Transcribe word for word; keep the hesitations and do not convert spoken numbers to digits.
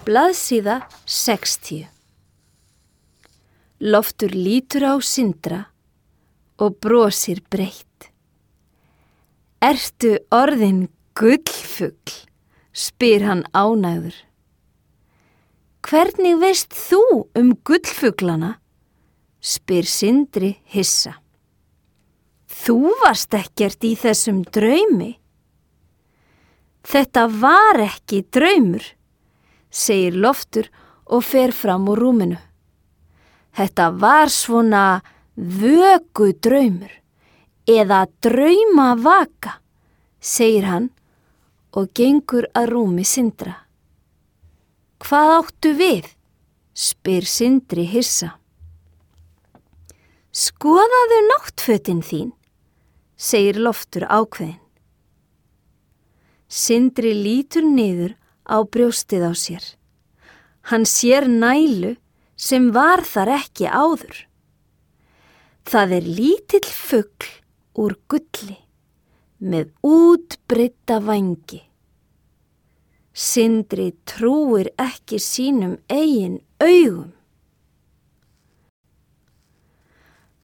Blaðsíða sextíu. Loftur lítur á Sindra og brosir breitt. Ertu orðin gullfugl? Spyr hann ánægður. Hvernig veist þú um gullfuglana? Spyr Sindri hissa. Þú varst ekkert í þessum draumi. Þetta var ekki draumur, segir Loftur og fer fram úr rúminu. Þetta var svona vökudraumur eða draumavaka, segir hann og gengur að rúmi Sindra. Hvað áttu við? Spyr Sindri hissa. Skoðaðu náttfötin þín, segir Loftur ákveðinn. Sindri lítur niður á brjóstið á sér. Hann sér nælu sem var þar ekki áður. Það er lítill fugl úr gulli með útbreidda vængi. Sindri trúir ekki sínum eigin augum.